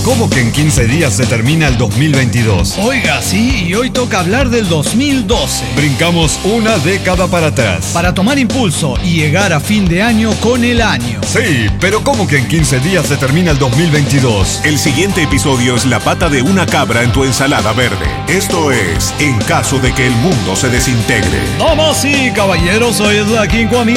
¿cómo que en 15 días se termina el 2022? Oiga, sí, y hoy toca hablar del 2012. Brincamos una década para atrás. Para tomar impulso y llegar a fin de año con el año. Sí, pero ¿cómo que en 15 días se termina el 2022? El siguiente episodio es la pata de una cabra en tu ensalada verde. Esto es En caso de que el mundo se desintegre. Damas y caballeros, hoy es la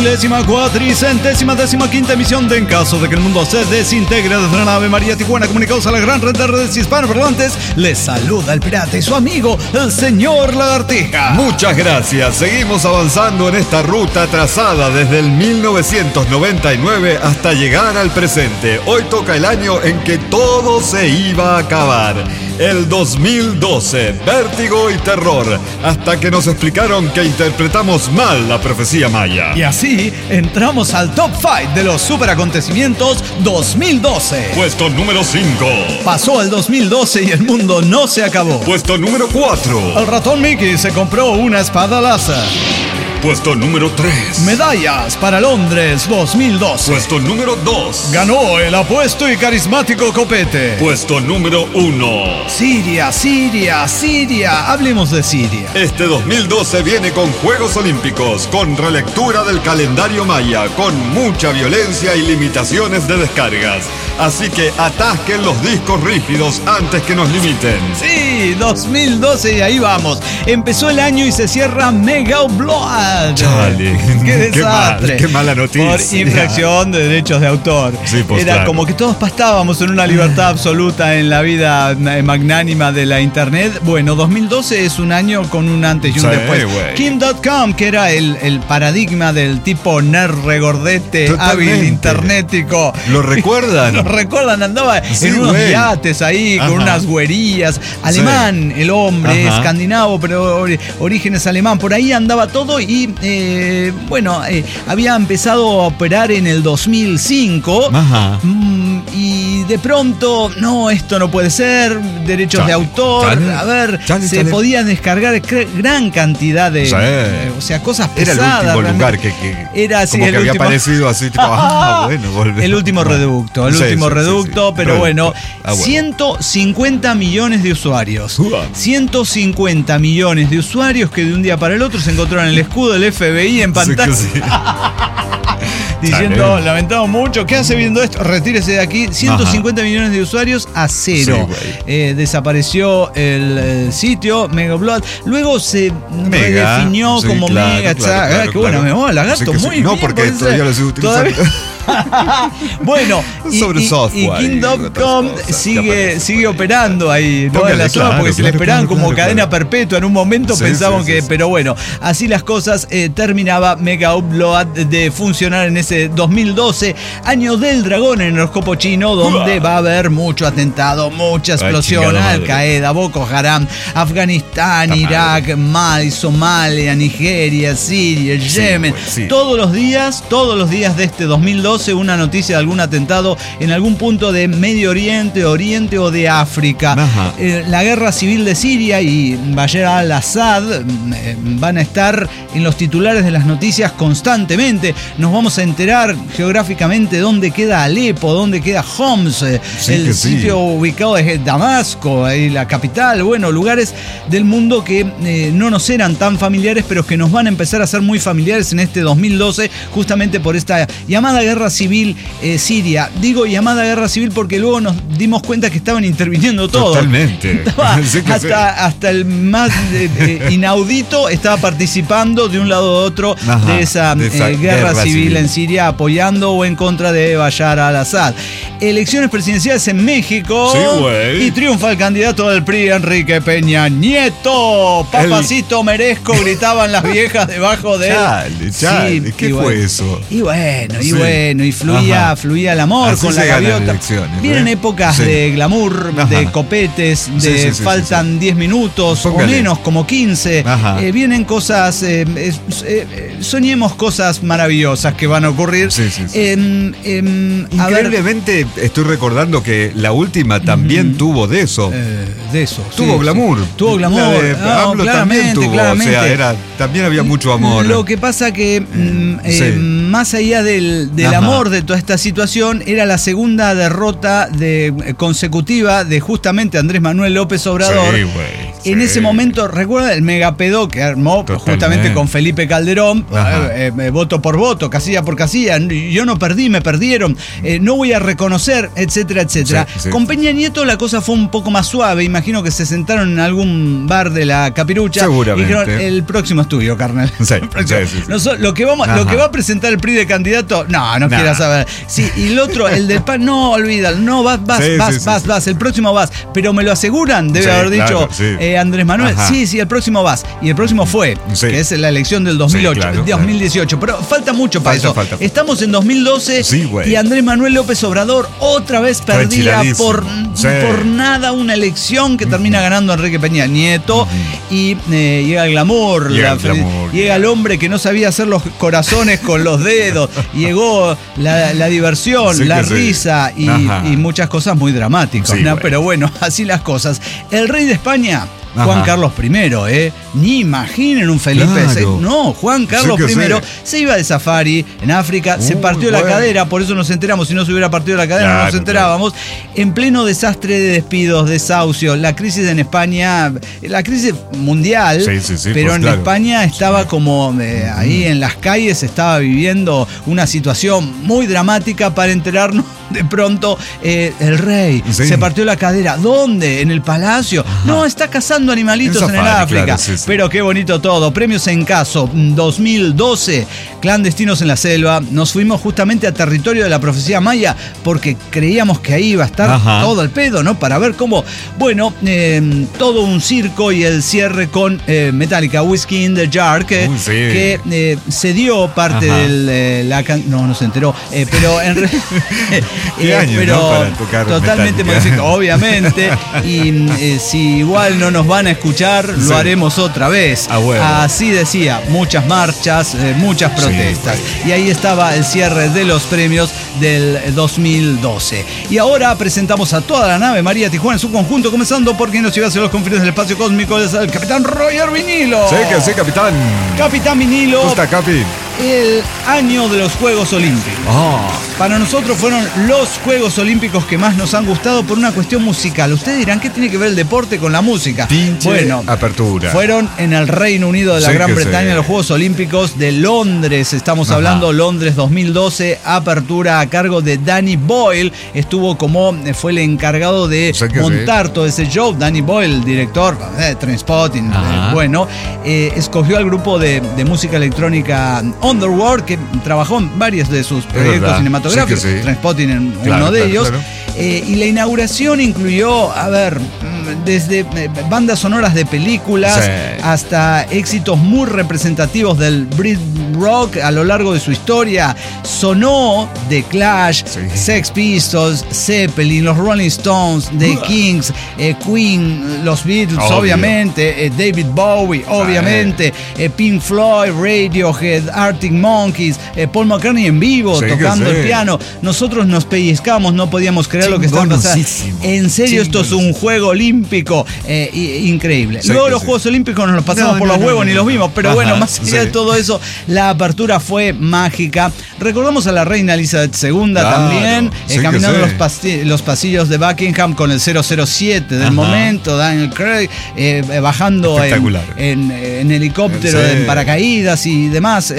54.415ª emisión de En caso de que el mundo se desintegre desde la nave María Tijuana, comunicados a la gran red de redes hispanoparlantes. Les saluda el pirata y su amigo, el señor Lagartija. Muchas gracias. Seguimos avanzando en esta ruta trazada desde el 1999 hasta llegar al presente. Hoy toca el año en que todo se iba a acabar. El 2012, vértigo y terror, hasta que nos explicaron que interpretamos mal la profecía maya. Y así entramos al top 5 de los superacontecimientos 2012. Puesto número 5. Pasó el 2012 y el mundo no se acabó. Puesto número 4. El ratón Mickey se compró una espada láser. Puesto número 3. Medallas para Londres 2012. Puesto número 2. Ganó el apuesto y carismático Copete. Puesto número 1. Siria, Siria, Siria. Hablemos de Siria. Este 2012 viene con Juegos Olímpicos, con relectura del calendario maya, con mucha violencia y limitaciones de descargas. Así que atasquen los discos rígidos antes que nos limiten. Sí, 2012 y ahí vamos. Empezó el año y se cierra Mega Upload. Chale, qué desastre. Qué mala noticia. Por infracción de derechos de autor. Sí, pues, era claro. como que todos pastábamos en una libertad absoluta en la vida magnánima de la internet. Bueno, 2012 es un año con un antes y un después. Güey. Kim.com, que era el paradigma del tipo nerd regordete, Totalmente. hábil internetico. ¿Lo recuerdan? Lo recuerdan, andaba Sí, en unos güey. yates ahí, con unas güerías. Alemán, el hombre, Ajá. escandinavo, pero orígenes alemán. Por ahí andaba todo y, había empezado a operar en el 2005. Ajá. Y de pronto, no, esto no puede ser, derechos de autor. A ver, se podían descargar gran cantidad de, o sea, cosas pesadas. Era el último lugar que era así, como el que había último. aparecido así, tipo, bueno, volvemos. El último reducto, pero bueno, 150 millones de usuarios. 150 millones de usuarios que de un día para el otro se encontraron el escudo del FBI en pantalla. Sí. Diciendo, lamentamos mucho, ¿qué hace viendo esto? Retírese de aquí. 150 millones de usuarios a cero. Sí, desapareció el sitio Mega Upload. Luego se redefinió como Mega. Claro, qué bueno, me mola, Lagarto, muy bien. No, porque todavía lo sigo utilizando. Bueno, sobre software y King.com sigue operando ahí, ¿no? En la zona, porque se le esperaban como cadena perpetua en un momento, pensaban que. Pero bueno, así las cosas. Terminaba Mega Upload de funcionar en ese 2012, año del dragón en el horóscopo chino, donde va a haber mucho atentado, mucha explosión. Al-Qaeda, Boko Haram, Afganistán, Irak, Mali, Somalia, Nigeria, Siria, Yemen. Todos los días de este 2012, una noticia de algún atentado en algún punto de Medio Oriente, Oriente o de África. La guerra civil de Siria y Bashar al-Assad van a estar en los titulares de las noticias constantemente. Nos vamos a enterar geográficamente dónde queda Alepo, dónde queda Homs, el sitio ubicado es Damasco, la capital. Bueno, lugares del mundo que no nos eran tan familiares, pero que nos van a empezar a ser muy familiares en este 2012, justamente por esta llamada guerra civil siria. Digo llamada guerra civil porque luego nos dimos cuenta que estaban interviniendo todos. Totalmente. Hasta el más inaudito estaba participando de un lado u otro de esa guerra civil en Siria, apoyando o en contra de Bashar al-Assad. Elecciones presidenciales en México. Y triunfa el candidato del PRI, Enrique Peña Nieto. Papacito merezco, gritaban las viejas debajo de él. Chale, ¿qué fue eso? Y bueno, y fluía el amor. Así con la gaviota. Vienen épocas de glamour, de copetes, de faltan 10 minutos o menos, como 15. Vienen cosas, soñemos cosas maravillosas que van a ocurrir. Increíblemente estoy recordando que la última también tuvo de eso. Tuvo glamour. Tuvo glamour. AMLO también tuvo. Claramente. O sea, también había mucho amor. Lo que pasa que más allá del amor clamor de toda esta situación era la segunda derrota consecutiva de justamente Andrés Manuel López Obrador. Sí, güey. En ese momento, recuerda el megapedo que armó justamente con Felipe Calderón, voto por voto, casilla por casilla. Yo no perdí, me perdieron, no voy a reconocer, etcétera, etcétera. Sí. Con Peña Nieto la cosa fue un poco más suave. Imagino que se sentaron en algún bar de la Capirucha. Seguramente. Y dijeron, el próximo es tuyo, carnal. Sí. Lo que va a presentar el PRI de candidato, no quiero saber. Sí, y el otro, el del PAN, no, olvídalo, no, vas, el próximo vas. Pero me lo aseguran, debe haber dicho Andrés Manuel. Sí, el próximo vas. Y el próximo fue, que es la elección del 2018. Pero falta mucho para eso. Estamos en 2012 y Andrés Manuel López Obrador otra vez perdía por nada una elección que termina ganando Enrique Peña Nieto. Y llega el glamour, llega el hombre que no sabía hacer los corazones con los dedos. Llegó la diversión, la risa y muchas cosas muy dramáticas. Pero bueno, así las cosas. El rey de España, Juan Carlos I, ni imaginen un Felipe VI. No, Juan Carlos I se iba de safari en África, se partió la cadera, por eso nos enteramos. Si no se hubiera partido la cadera, no nos enterábamos. En pleno desastre de despidos, desahucios, la crisis en España, la crisis mundial, pero en España estaba como ahí en las calles, estaba viviendo una situación muy dramática para enterarnos. De pronto, el rey se partió la cadera. ¿Dónde? ¿En el palacio? No, está cazando animalitos en el África. Pero qué bonito todo. Premios en Caso 2012, Clandestinos en la Selva. Nos fuimos justamente a territorio de la profecía maya porque creíamos que ahí iba a estar todo el pedo, ¿no? Para ver cómo, bueno, todo un circo y el cierre con Metallica, Whiskey in the Jar, que se dio parte del... no se enteró, pero en realidad... pero totalmente modificado, obviamente. Y si igual no nos van a escuchar, lo haremos otra vez. Así decía, muchas marchas, muchas protestas. Y ahí estaba el cierre de los premios del 2012. Y ahora presentamos a toda la nave María Tijuana en su conjunto, comenzando por quien nos lleva hacia los confines del espacio cósmico, es el capitán Roger Vinilo. Sí, capitán. Capitán Vinilo. ¿Cómo está, Capi? El año de los Juegos Olímpicos. Para nosotros fueron los Juegos Olímpicos que más nos han gustado por una cuestión musical. Ustedes dirán, ¿qué tiene que ver el deporte con la música? Bueno, apertura. Fueron en el Reino Unido de la Gran Bretaña los Juegos Olímpicos de Londres. Estamos hablando Londres 2012, apertura a cargo de Danny Boyle. Fue el encargado de montar todo ese show. Danny Boyle, el director de Trainspotting. Escogió al grupo de música electrónica Underworld, que trabajó en varios de sus proyectos cinematográficos, Trainspotting en uno de ellos. Y la inauguración incluyó, desde bandas sonoras de películas hasta éxitos muy representativos del Brit Rock a lo largo de su historia. Sonó The Clash, Sex Pistols, Zeppelin, los Rolling Stones, The Kings, Queen, los Beatles, obviamente, David Bowie, obviamente, Pink Floyd, Radiohead, Arctic Monkeys, Paul McCartney en vivo tocando el piano. Nosotros nos pellizcamos, no podíamos creer lo que estaba pasando. En serio, esto es un juego olímpico increíble. Luego los Juegos Olímpicos nos los pasamos por los huevos, ni los vimos, pero bueno, más allá de todo eso, la apertura fue mágica. Recordamos a la reina Elizabeth II también, caminando los pasillos de Buckingham con el 007 del momento, Daniel Craig, bajando en helicóptero, en paracaídas y demás.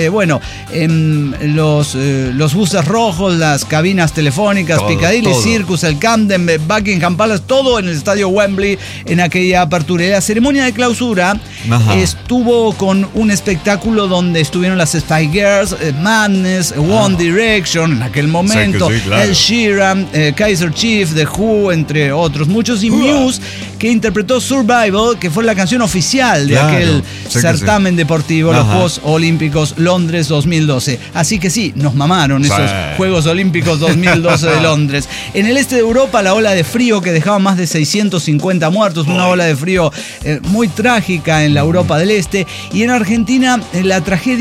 Los buses rojos, las cabinas telefónicas, Piccadilly Circus, el Camden, Buckingham Palace, todo en el estadio Wembley en aquella apertura. Y la ceremonia de clausura estuvo con un espectáculo donde estuvieron las Spice Girls, Madness, One Direction en aquel momento, Ed Sheeran, Kaiser Chief, The Who, entre otros muchos, y Muse, que interpretó Survival, que fue la canción oficial de aquel certamen deportivo, los Juegos Olímpicos Londres 2012. Así que nos mamaron esos Juegos Olímpicos 2012 de Londres. En el este de Europa, la ola de frío que dejaba más de 650 muertos, una ola de frío muy trágica en la Europa del Este. Y en Argentina, la tragedia de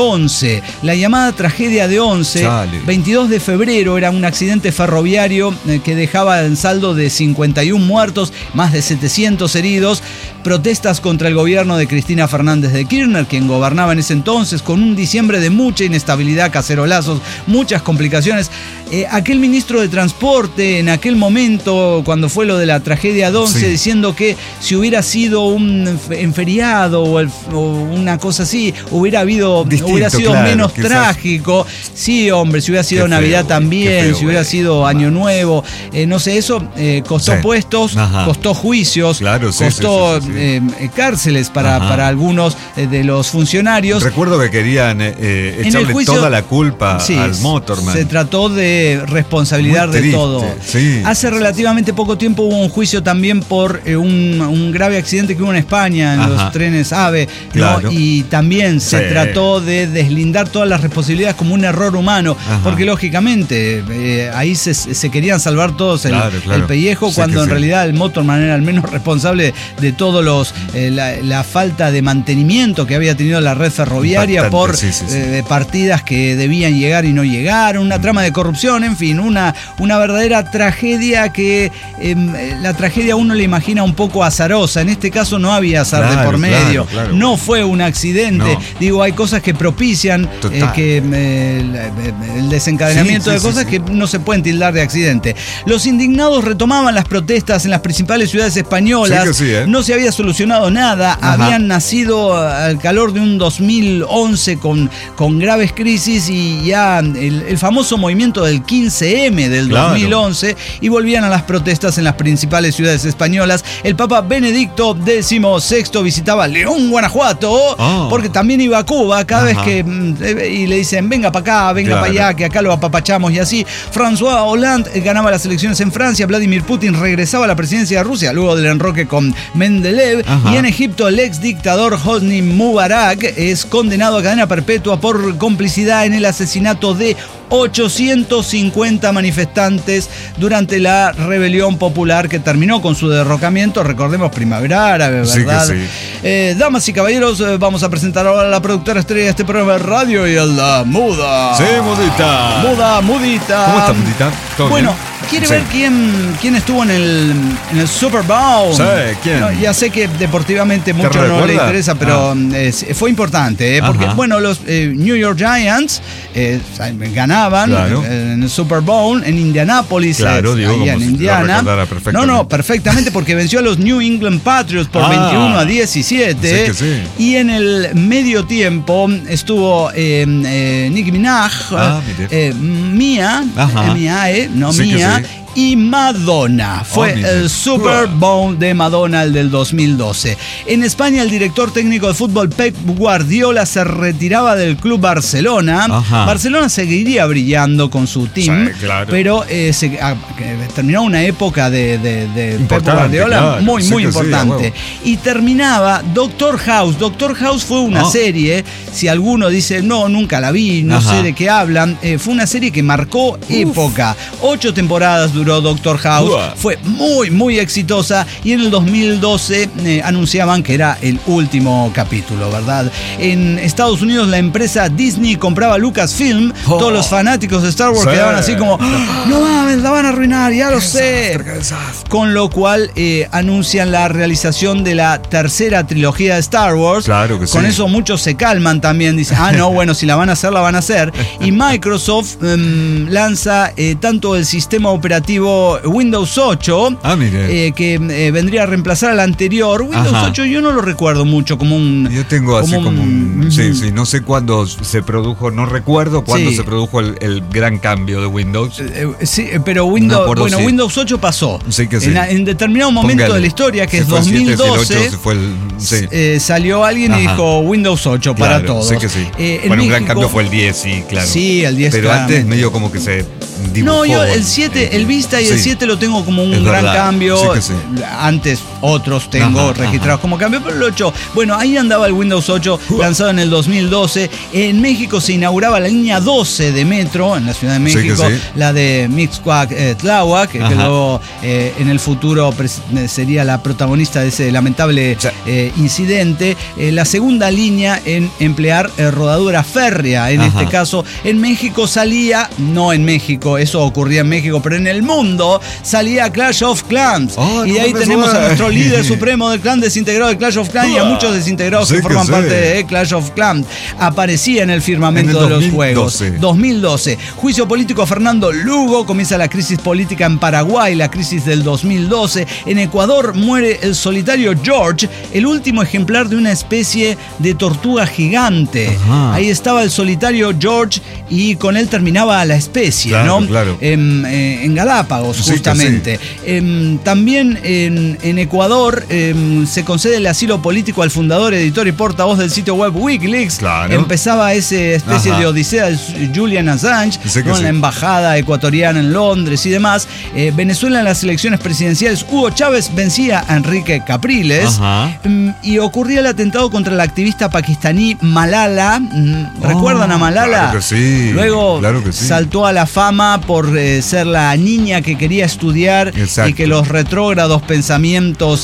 Once, la llamada tragedia de Once. Chale. 22 de febrero era un accidente ferroviario que dejaba en saldo de 51 muertos, más de 700 heridos. Protestas contra el gobierno de Cristina Fernández de Kirchner, quien gobernaba en ese entonces, con un diciembre de mucha inestabilidad, cacerolazos, muchas complicaciones. Aquel ministro de Transporte en aquel momento, cuando fue lo de la tragedia de Once, diciendo que si hubiera sido un feriado o una cosa así, hubiera sido menos trágico. Sí, hombre, si hubiera sido Navidad también, si hubiera sido Año Nuevo, no sé, eso costó puestos, costó juicios, costó cárceles para algunos de los funcionarios. Recuerdo que querían echarle toda la culpa al Motorman. Se trató de responsabilidad de todo. Sí. Hace relativamente poco tiempo hubo un juicio también por un grave accidente que hubo en España en los trenes AVE, ¿no? Y también se trató de deslindar todas las responsabilidades como un error humano, porque lógicamente ahí se querían salvar todos el pellejo, cuando en realidad el Motorman era el menos responsable de todos la falta de mantenimiento que había tenido la red ferroviaria por partidas que debían llegar y no llegaron, una trama de corrupción, en fin, una verdadera tragedia que la tragedia uno le imagina un poco azarosa. En este caso no había azar de por medio, no fue un accidente. Digo, hay cosas que propician el desencadenamiento de cosas que no se pueden tildar de accidente. Los indignados retomaban las protestas en las principales ciudades españolas. No se había solucionado nada, habían nacido al calor de un 2011 con graves crisis, y ya el famoso movimiento del 15M del 2011, y volvían a las protestas en las principales ciudades españolas. El Papa Benedicto XVI visitaba León, Guanajuato, porque también iba a Cuba cada vez que y le dicen venga para acá, venga para allá, que acá lo apapachamos, y así. François Hollande ganaba las elecciones en Francia, Vladimir Putin regresaba a la presidencia de Rusia luego del enroque con Mendeleev, y en Egipto el ex dictador Hosni Mubarak es condenado a cadena perpetua por complicidad en el asesinato de 850 manifestantes durante la rebelión popular que terminó con su derrocamiento. Recordemos, Primavera Árabe, ¿verdad? Damas y caballeros, vamos a presentar ahora a la productora estrella de este programa de radio, y a la Muda. Sí, Mudita. Mudita. ¿Cómo está, Mudita? Bueno, ¿quiere ver quién estuvo en el Super Bowl? Sí, ¿quién? No, ya sé que deportivamente mucho no le interesa, pero fue importante, porque bueno, los New York Giants ganaban en el Super Bowl en Indianápolis, ahí en Indiana. Perfectamente, porque venció a los New England Patriots por 21-17. Y en el medio tiempo estuvo Nicki Minaj, Mia, y Madonna. Fue el Super Bowl de Madonna, el del 2012. En España, el director técnico de fútbol Pep Guardiola se retiraba del club Barcelona. Barcelona seguiría brillando con su team, pero terminó una época de Pep Guardiola muy importante. Y terminaba Doctor House. Doctor House fue una serie, si alguno dice no, nunca la vi, no sé de qué hablan, fue una serie que marcó época. 8 temporadas duró Doctor House, fue muy exitosa, y en el 2012 anunciaban que era el último capítulo, ¿verdad? En Estados Unidos la empresa Disney compraba Lucasfilm. Todos los fanáticos de Star Wars quedaban así como no mames, la van a arruinar, ya lo sé. Con lo cual anuncian la realización de la tercera trilogía de Star Wars. Con eso muchos se calman también, dicen no, bueno, si la van a hacer, la van a hacer. Y Microsoft lanza tanto el sistema operativo Windows 8, que vendría a reemplazar al anterior. Windows 8 yo no lo recuerdo mucho como un... Yo tengo así como un... no sé cuándo se produjo, no recuerdo cuándo se produjo el gran cambio de Windows. Pero Windows 8 pasó. En determinado momento de la historia, que es 2012, salió alguien y dijo Windows 8 para todos. Un gran cambio fue el 10, sí, claro. Sí, el 10. Pero antes medio como que se dibujó. No, el 7, el Vista vista y el 7 lo tengo como un gran cambio. Sí. Antes otros tengo registrados como cambio, pero el 8, bueno, ahí andaba el Windows 8 lanzado en el 2012. En México se inauguraba la línea 12 de metro en la Ciudad de México, la de Mixcoac-Tláhuac, que luego en el futuro sería la protagonista de ese lamentable incidente. La segunda línea en emplear rodadura férrea, en este caso. En México salía, no en México, eso ocurría en México, pero en el mundo salía Clash of Clans. Y ahí tenemos a nuestro líder supremo del clan desintegrado de Clash of Clans y a muchos desintegrados que forman parte de Clash of Clans. Aparecía en el firmamento de los juegos. 2012. Juicio político a Fernando Lugo. Comienza la crisis política en Paraguay, la crisis del 2012. En Ecuador muere el solitario George, el último ejemplar de una especie de tortuga gigante. Ahí estaba el solitario George y con él terminaba la especie, ¿no? Claro. En Galápagos, justamente. También en Ecuador se concede el asilo político al fundador, editor y portavoz del sitio web Wikileaks. Empezaba esa especie de odisea de Julian Assange, con la embajada ecuatoriana en Londres y demás. Venezuela en las elecciones presidenciales, Hugo Chávez vencía a Enrique Capriles. Y ocurría el atentado contra la activista pakistaní Malala. ¿Recuerdan a Malala? Claro que sí. Luego saltó a la fama por ser la niña que quería estudiar y que los retrógrados pensamientos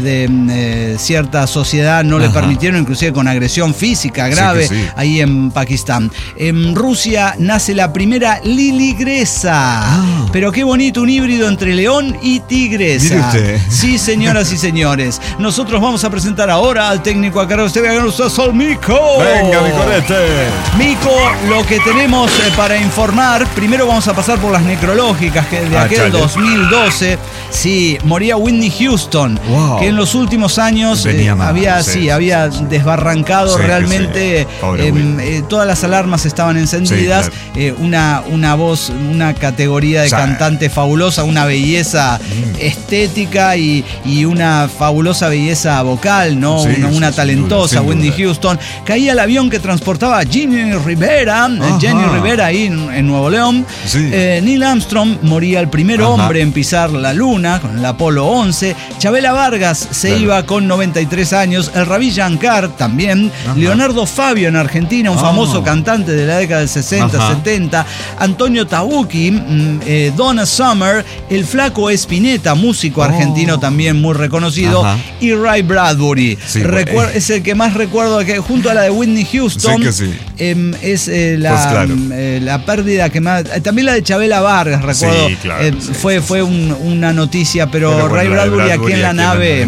de cierta sociedad no le permitieron, inclusive con agresión física grave ahí en Pakistán. En Rusia nace la primera liligresa. Pero qué bonito, un híbrido entre león y tigresa. Sí, señoras y señores. Nosotros vamos a presentar ahora al técnico a cargo de usted, Sol Mico. Venga, mi corete. Mico, lo que tenemos para informar, primero vamos a pasar por las necrológicas que de aquel 2012. Sí, moría Whitney Houston, que en los últimos años había desbarrancado realmente. Todas las alarmas estaban encendidas. Una voz, una categoría de cantante fabulosa, una belleza estética y una fabulosa belleza vocal, ¿no? Una talentosa Whitney Houston. Caía el avión que transportaba a Jenny Rivera ahí en Nuevo León. Neil Armstrong moría el primer hombre en pisar la luna con el Apolo 11. Chabela Vargas se iba con 93 años. El Ravi Shankar también. Leonardo Fabio en Argentina, un famoso cantante de la década del 60, 70. Antonio Tabucchi, Donna Summer, el Flaco Spinetta, músico argentino también muy reconocido, y Ray Bradbury. Es el que más recuerdo, que junto a la de Whitney Houston es la pérdida que más. También la de Chabela Vargas, recuerdo. Fue una noticia, pero Ray Bradbury aquí en la nave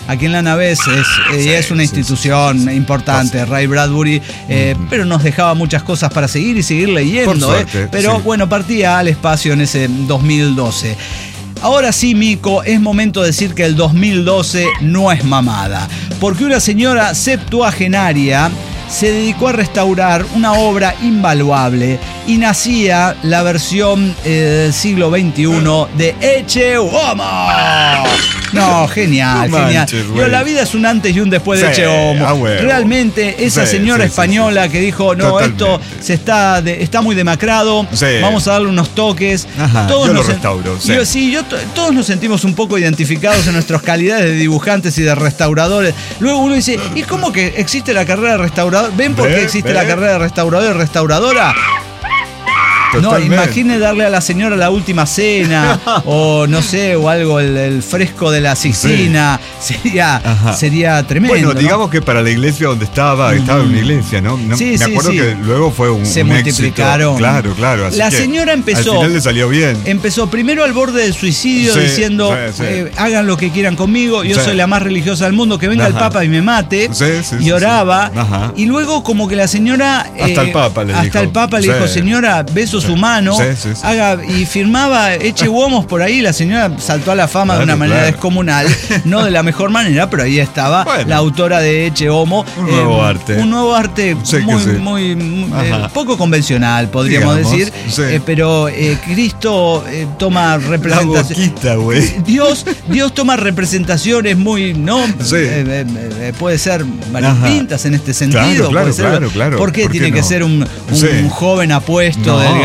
es una institución importante. Ray Bradbury, pero nos dejaba muchas cosas para seguir y seguir leyendo. Pero bueno, partía al espacio en ese 2012. Ahora sí, Mico, es momento de decir que el 2012 no es mamada, porque una señora septuagenaria se dedicó a restaurar una obra invaluable y nacía la versión del siglo XXI de Eche Homo. No, genial. Pero la vida es un antes y un después de Eche Homo. Realmente, esa señora española que dijo, esto está muy demacrado, vamos a darle unos toques. Yo lo restauro. Todos nos sentimos un poco identificados en nuestras calidades de dibujantes y de restauradores. Luego uno dice, ¿y cómo que existe la carrera de restaurador? ¿Ven por qué existe la carrera de restaurador y restauradora? Totalmente. No, imagine darle a la señora La Última Cena o no sé, o algo, el fresco de la Sixtina. Sería tremendo. Bueno, digamos que para la iglesia donde estaba en una iglesia, ¿no? Me acuerdo que luego fue un multiplicaron. Éxito. Claro. Así la señora empezó. Al final le salió bien. Empezó primero al borde del suicidio diciendo: hagan lo que quieran conmigo, yo soy la más religiosa del mundo, que venga el Papa y me mate. Y oraba. Y luego, como que la señora. Hasta el Papa le dijo: señora, besos humanos. Haga, y firmaba Eche Homos por ahí. La señora saltó a la fama de una manera descomunal. No de la mejor manera, pero ahí estaba la autora de Eche Homo. Un nuevo arte muy poco convencional, podríamos decir. Pero Cristo toma representaciones. Dios toma representaciones muy, ¿no? Puede ser variopintas en este sentido. Claro. ¿Por qué tiene que ser un joven apuesto, delgado?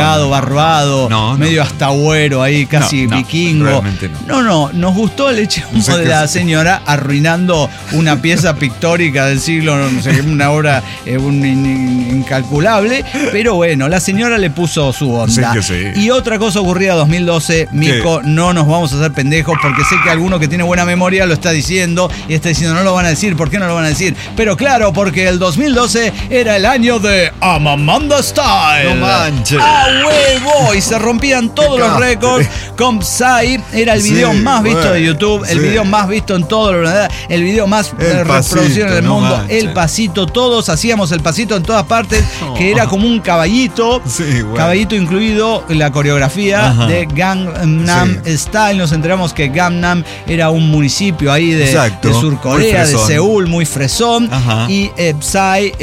abrigado, barbado, medio hasta agüero ahí, casi vikingo. Realmente no. No, nos gustó el hecho de la señora arruinando una pieza pictórica del siglo, no sé, una obra incalculable, pero bueno, la señora le puso su onda. Sí. Y otra cosa ocurrida en 2012, Mico, no nos vamos a hacer pendejos, porque sé que alguno que tiene buena memoria lo está diciendo y está diciendo, no lo van a decir, ¿por qué no lo van a decir? Pero claro, porque el 2012 era el año de Amanda Style. No manches. ¡A huevo! Y se rompían todos los récords con Psy. Era el video más visto de YouTube, el video más visto en todo, el video más reproducido en el mundo. Manches. El pasito, todos hacíamos el pasito en todas partes, que era como un caballito, caballito incluido en la coreografía de Gangnam Style. Nos enteramos que Gangnam era un municipio ahí de Surcorea, de Seúl, muy fresón. Y Psy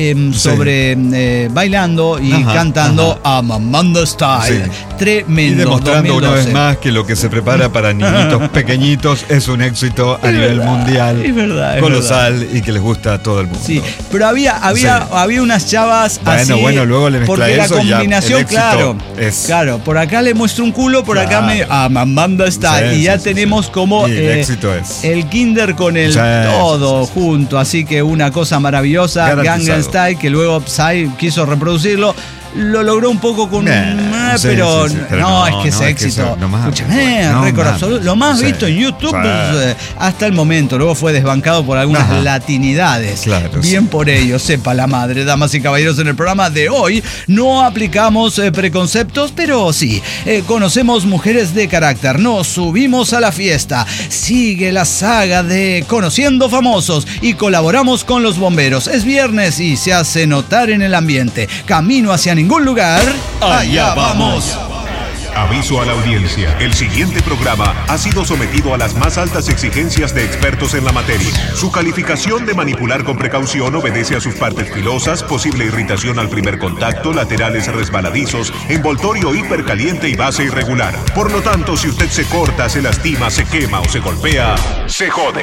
bailando y cantando Amanda Style. Tremendo. Y demostrando 2012. una vez más que lo que se prepara para niñitos pequeñitos es un éxito a nivel mundial. Es verdad. Colosal y que les gusta a todo el mundo. Sí, pero había unas chavas así. Bueno, luego le mezcla porque eso, la combinación, claro, por acá le muestro un culo, por acá Amanda Style. Y ya tenemos como el éxito es el kinder con el todo junto. Así que una cosa maravillosa, Gangnam Style, que luego Psy quiso reproducirlo. Lo logró un poco con pero es que es éxito. Escúchame, récord absoluto. Lo más visto en YouTube hasta el momento. Luego fue desbancado por algunas latinidades. Claro, bien por ello, sepa la madre. Damas y caballeros, en el programa de hoy no aplicamos preconceptos, pero sí, conocemos mujeres de carácter. Nos subimos a la fiesta. Sigue la saga de Conociendo Famosos y colaboramos con los bomberos. Es viernes y se hace notar en el ambiente. Camino hacia ningún lugar. Allá vamos. Aviso a la audiencia, el siguiente programa ha sido sometido a las más altas exigencias de expertos en la materia. Su calificación de manipular con precaución obedece a sus partes filosas, posible irritación al primer contacto, laterales resbaladizos, envoltorio hipercaliente y base irregular. Por lo tanto, si usted se corta, se lastima, se quema o se golpea, se jode.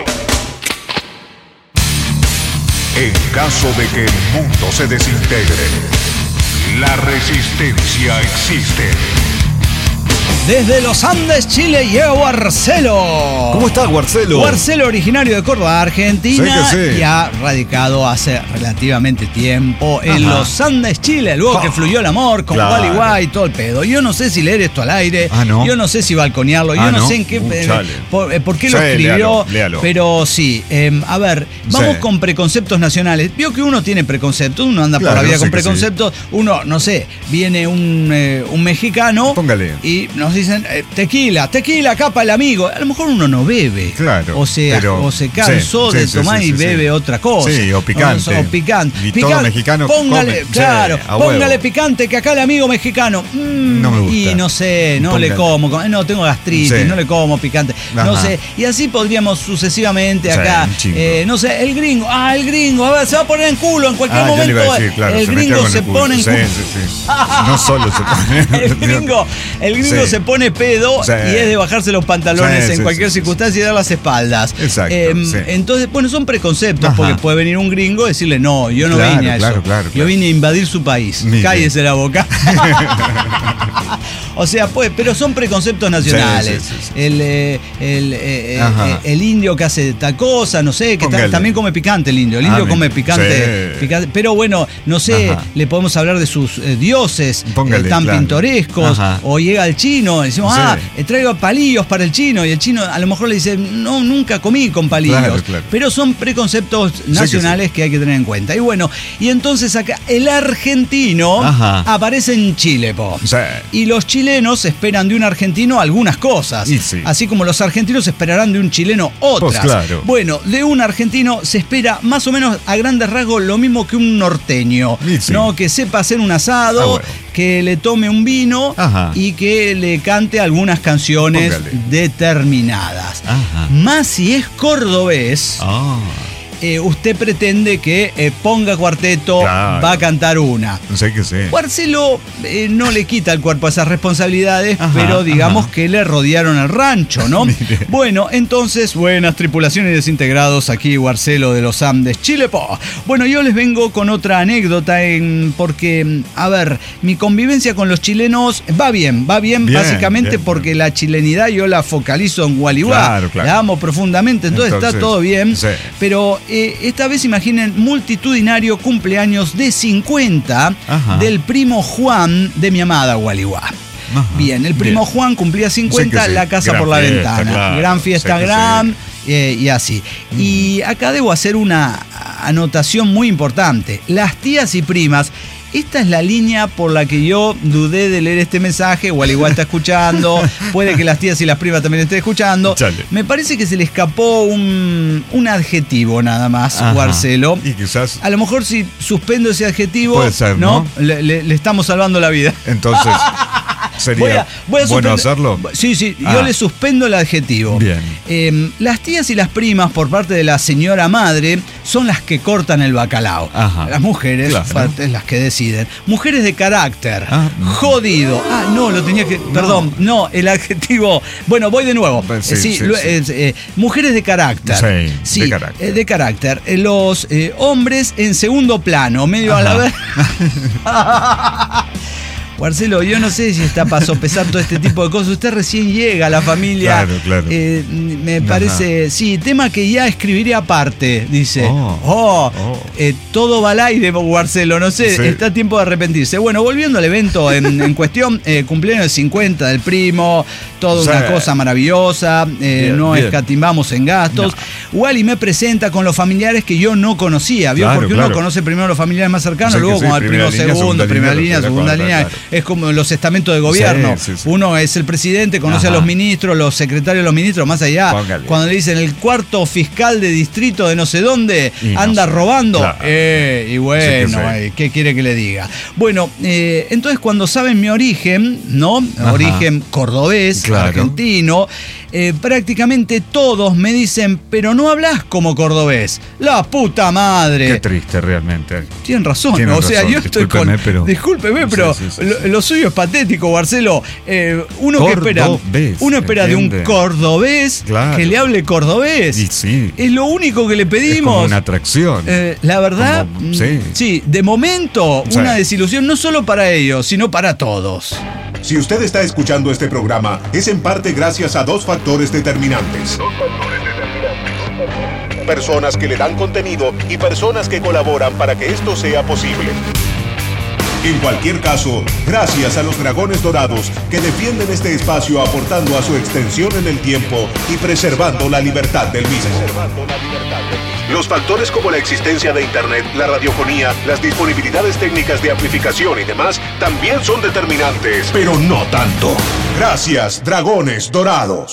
En caso de que el mundo se desintegre, la resistencia existe. Desde los Andes, Chile, llega Guarcelo. ¿Cómo estás, Guarcelo? Guarcelo, originario de Córdoba, Argentina, Sí. y ha radicado hace relativamente tiempo en los Andes, Chile. Luego que fluyó el amor con Wally Guay y todo el pedo. Yo no sé si leer esto al aire. ¿No? Yo no sé si balconearlo. Yo no sé en qué, por qué lo escribió. Léalo. Pero sí, a ver, vamos con preconceptos nacionales. Vio que uno tiene preconceptos, uno anda por la vida con preconceptos. Uno, no sé, viene un mexicano. Póngale. Y nos dicen, tequila, capa el amigo. A lo mejor uno no bebe. Claro. O se cansó de tomar y bebe otra cosa. Sí, o picante. Picante. Todo mexicano póngale, come. claro, póngale huevo. picante, que acá el amigo mexicano. No me gusta. Y no sé, no Póngale. le como. No, tengo gastritis, no le como picante. No sé. Y así podríamos sucesivamente acá. No sé, el gringo. El gringo. A ver, se va a poner en culo en cualquier momento. Yo le iba a decir, claro, el gringo se pone en culo. Sí. No solo se pone. El gringo se pone pedo y es de bajarse los pantalones en cualquier circunstancia y dar las espaldas. Exacto. Entonces, bueno, son preconceptos, porque puede venir un gringo y decirle, no, yo no vine a eso. Yo vine a invadir su país. Cállese la boca. O sea, pues, pero son preconceptos nacionales. El indio que hace tal cosa, no sé, que también come picante el indio. El indio come picante, pero bueno, no sé, le podemos hablar de sus dioses tan pintorescos. O llega el chino, y decimos, traigo palillos para el chino, y el chino a lo mejor le dice, no, nunca comí con palillos. Pero son preconceptos nacionales que hay que tener en cuenta. Y bueno, y entonces acá el argentino aparece en Chile, y los chilenos esperan de un argentino algunas cosas, así como los argentinos esperarán de un chileno otras. Bueno, de un argentino se espera más o menos a grandes rasgos lo mismo que un norteño, ¿no? Que sepa hacer un asado, que le tome un vino y que le cante algunas canciones determinadas. Más si es cordobés. usted pretende que ponga cuarteto, claro, va a cantar una. Sé que sí. Guarcelo no le quita el cuerpo a esas responsabilidades, pero digamos que le rodearon el rancho, ¿no? Bueno, entonces, buenas tripulaciones y desintegrados, aquí Guarcelo de los Andes, Chile. Bueno, yo les vengo con otra anécdota, porque, a ver, mi convivencia con los chilenos va bien, básicamente bien, porque la chilenidad yo la focalizo en Gualeguá, claro. La amo profundamente, entonces está todo bien, sí. Pero esta vez imaginen, multitudinario cumpleaños de 50 del primo Juan de mi amada Gualeguá. Bien, el primo Juan cumplía 50, la casa gran por la fiesta, ventana, claro, gran fiesta, gran, y así. Y acá debo hacer una anotación muy importante. Las tías y primas, esta es la línea por la que yo dudé de leer este mensaje, o al igual está escuchando, puede que las tías y las primas también estén escuchando. Chale. Me parece que se le escapó un adjetivo nada más, Guarcelo. Y quizás... A lo mejor si suspendo ese adjetivo, puede ser, ¿no? Le estamos salvando la vida. Entonces... ¿Sería bueno hacerlo? Sí, yo le suspendo el adjetivo. Bien. Las tías y las primas por parte de la señora madre son las que cortan el bacalao. Las mujeres, claro, las que deciden. Mujeres de carácter. Jodido. No, lo tenía que... Perdón, no, el adjetivo... Bueno, voy de nuevo. Sí. Mujeres de carácter. Sí, de carácter. De carácter. Los hombres en segundo plano, medio a la vez... Guarcelo, yo no sé si está para sopesar todo este tipo de cosas. Usted recién llega a la familia. Claro. Me parece, sí, tema que ya escribiré aparte, dice. Todo va al aire, Guarcelo, no sé, está a tiempo de arrepentirse. Bueno, volviendo al evento en cuestión, cumpleaños de 50 del primo, toda una cosa maravillosa, no escatimamos en gastos. Wally me presenta con los familiares que yo no conocía, ¿vio? Porque uno conoce primero los familiares más cercanos, luego como al primo segundo, primera línea, segunda línea. Es como los estamentos de gobierno. Sí. Uno es el presidente, conoce a los ministros, los secretarios de los ministros, más allá. Póngale. Cuando le dicen el cuarto fiscal de distrito de no sé dónde anda robando. Claro. Y bueno, ¿qué quiere que le diga? Bueno, entonces cuando saben mi origen, ¿no? Origen cordobés, argentino, prácticamente todos me dicen, pero no hablas como cordobés. La puta madre. Qué triste realmente. Tienen razón. Yo estoy con... Discúlpeme, pero... Lo suyo es patético, Guarcelo. Uno espera de un cordobés que le hable cordobés. Es lo único que le pedimos. Es como una atracción. La verdad, sí, de momento, una desilusión no solo para ellos, sino para todos. Si usted está escuchando este programa, es en parte gracias a dos factores determinantes. Personas que le dan contenido y personas que colaboran para que esto sea posible. En cualquier caso, gracias a los Dragones Dorados que defienden este espacio aportando a su extensión en el tiempo y preservando la libertad del mismo. Los factores como la existencia de Internet, la radiofonía, las disponibilidades técnicas de amplificación y demás también son determinantes, pero no tanto. Gracias, Dragones Dorados.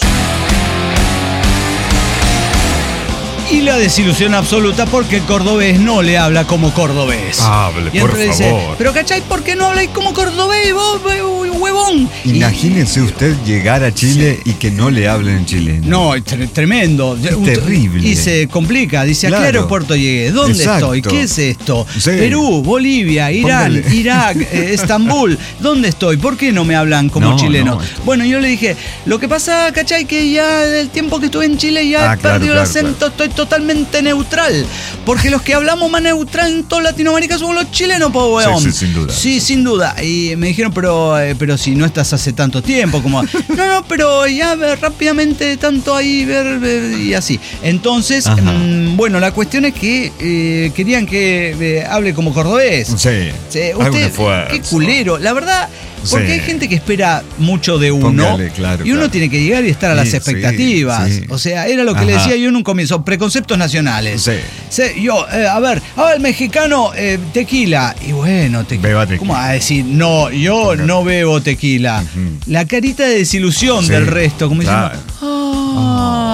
Y la desilusión absoluta porque el cordobés no le habla como cordobés. Hable, por favor. Dice, pero ¿cachai? ¿Por qué no habláis como cordobés, vos, huevón? Imagínese usted llegar a Chile y que no le hablen en chileno. No, tremendo. Es terrible. Y se complica. Dice, ¿a qué aeropuerto llegué? ¿Dónde estoy? ¿Qué es esto? Perú, Bolivia, Irán, Irak, Estambul. ¿Dónde estoy? ¿Por qué no me hablan como chilenos? Bueno, yo le dije, lo que pasa, ¿cachai? Que ya del tiempo que estuve en Chile ya he perdido el acento, estoy totalmente neutral, porque los que hablamos más neutral en toda Latinoamérica somos los chilenos, po, weón. Sí, sin duda. Sí, sin duda. Y me dijeron, pero si no estás hace tanto tiempo, como, no, pero ya rápidamente tanto ahí, ver y así. Entonces, bueno, la cuestión es que querían que hable como cordobés. Sí. Usted, qué culero. La verdad, porque hay gente que espera mucho de uno. Y uno tiene que llegar y estar a las expectativas. O sea, era lo que le decía yo en un comienzo, preconceptos nacionales. Yo, a ver, el mexicano, tequila. Y bueno, tequila. ¿Cómo va a decir? No, yo no bebo tequila. La carita de desilusión del resto, como diciendo,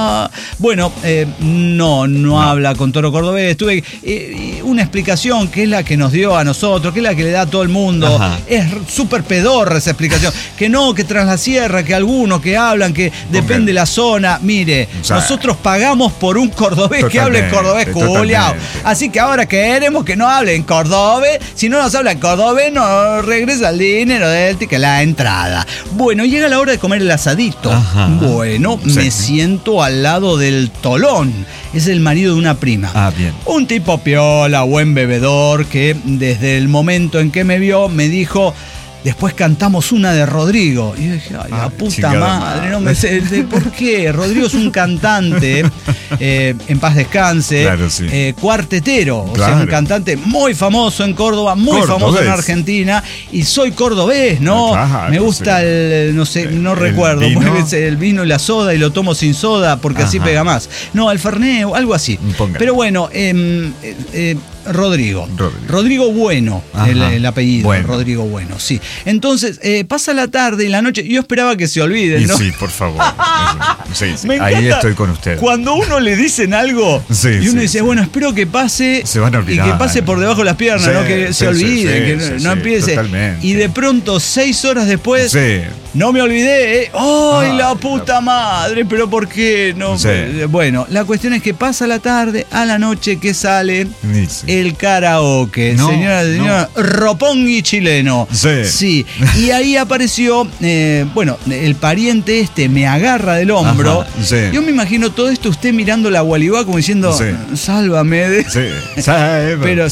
Bueno, no habla con Toro Cordobés. Tuve una explicación que es la que nos dio a nosotros, que es la que le da a todo el mundo. Ajá. Es súper pedorra esa explicación. Que no, que tras la sierra, que algunos que hablan, que depende de la zona. Mire, o sea, nosotros pagamos por un cordobés que hable en cordobés culiao. Así que ahora queremos que no hable en cordobés. Si no nos habla en cordobés, no regresa el dinero del ticket, la entrada. Bueno, llega la hora de comer el asadito. Ajá. Bueno, Sí. me siento al lado del Tolón. Es el marido de una prima. Ah, bien. Un tipo piola, buen bebedor, que desde el momento en que me vio me dijo: después cantamos una de Rodrigo. Y yo dije, ay, la puta madre, no me sé. ¿Por qué? Rodrigo es un cantante, en paz descanse, claro, sí. Cuartetero. O Claro. sea, un cantante muy famoso en Córdoba, muy famoso en Argentina. Y soy cordobés, ¿no? Claro, me gusta sí. no El recuerdo. vino. El vino y la soda, y lo tomo sin soda porque así pega más. No, el Fernet, algo así. Póngale. Pero bueno, Rodrigo Bueno, el apellido. Bueno. Rodrigo Bueno, sí. Entonces, pasa la tarde y la noche. Yo esperaba que se olviden, ¿no? Sí, por favor. Sí, Me ahí encanta estoy con usted. Cuando uno le dicen algo Sí, y uno sí, dice, sí. bueno, espero que pase. Se van a olvidar. Y que pase por debajo de las piernas, Sí, ¿no? Que sí, se sí, olviden, sí, que sí, no sí, empiece. totalmente. Y de pronto, 6 horas después. Sí. No me olvidé, ¿eh? ¡Ay, la Ah, puta madre! ¿Pero por qué? No. Sí. Bueno, la cuestión es que pasa la tarde, a la noche que sale Sí. el karaoke. No, Señora, Ropongui chileno. Sí. Sí. Y ahí apareció, el pariente me agarra del hombro. Ajá, sí. Yo me imagino todo esto usted mirando la Gualibá como diciendo, Sí. sálvame. Sí. Save, Pero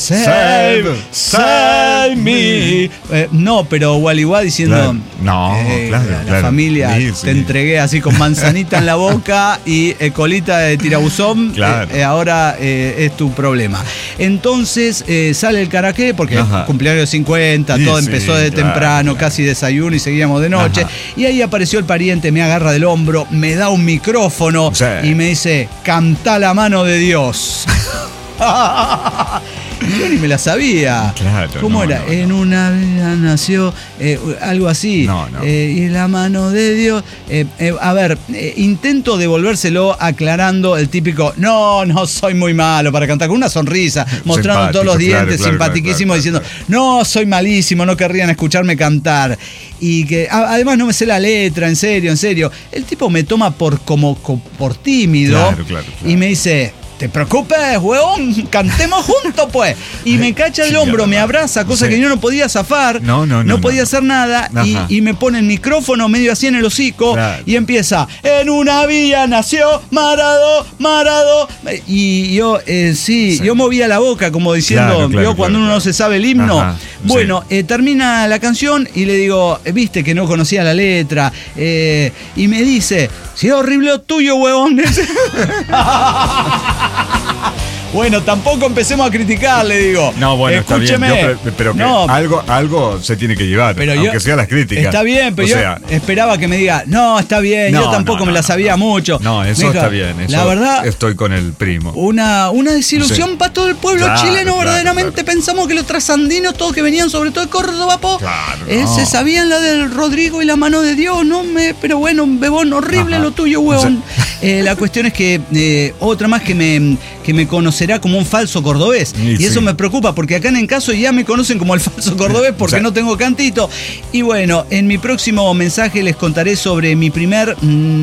save me. No, pero Gualibá diciendo, Claro. No, claro, la claro. familia, Sí, sí. te entregué así con manzanita en la boca y colita de tirabuzón. Claro. Ahora es tu problema. Entonces sale el karaoke porque Ajá. cumpleaños 50, Sí, todo sí, empezó de claro, temprano, claro. casi desayuno y seguíamos de noche. Ajá. Y ahí apareció el pariente, me agarra del hombro, me da un micrófono Sí. y me dice, cantá la mano de Dios. Yo ni me la sabía. Claro, ¿Cómo no, era? no, no. En una vida nació algo así. No, no. Y la mano de Dios. A ver, intento devolvérselo aclarando el típico, no soy muy malo para cantar, con una sonrisa, mostrando Simpático, todos los dientes, claro, simpatiquísimo, claro, diciendo, claro. no, soy malísimo, no querrían escucharme cantar. Y que además no me sé la letra, en serio. El tipo me toma por tímido. Claro. Y me dice, te preocupes, huevón, cantemos juntos, pues. Y me cacha el hombro, me abraza, cosa Sí. que yo no podía zafar. No podía hacer nada. Ajá. Y me pone el micrófono medio así en el hocico. Claro. Y empieza, en una villa nació Marado. Y yo, Sí. yo movía la boca como diciendo, Claro, cuando uno no se sabe el himno. Ajá, Bueno, termina la canción y le digo, viste que no conocía la letra. Y me dice, si es horrible lo tuyo, huevón. Bueno, tampoco empecemos a criticar, le digo. No, bueno, escúcheme. está bien. Pero que No, algo se tiene que llevar, pero aunque yo- sea las críticas. Está bien, pero O yo sea, esperaba que me diga, no, está bien, yo no, tampoco no, me la no, sabía no. mucho. No, eso Me dijo, está bien. Eso la verdad, estoy con el primo. una desilusión Sí. para todo el pueblo Claro, chileno, claro, verdaderamente. claro. Pensamos que los trasandinos, todos que venían sobre todo de Córdoba, Claro, no. se sabían la del Rodrigo y la mano de Dios, pero bueno, un bebón horrible Ajá. lo tuyo, huevón. La cuestión es que otra más que me conocerá como un falso cordobés. Y Sí, eso sí. me preocupa, porque acá en Encaso ya me conocen como el falso cordobés porque O sea, no tengo cantito. Y bueno, en mi próximo mensaje les contaré sobre mi primer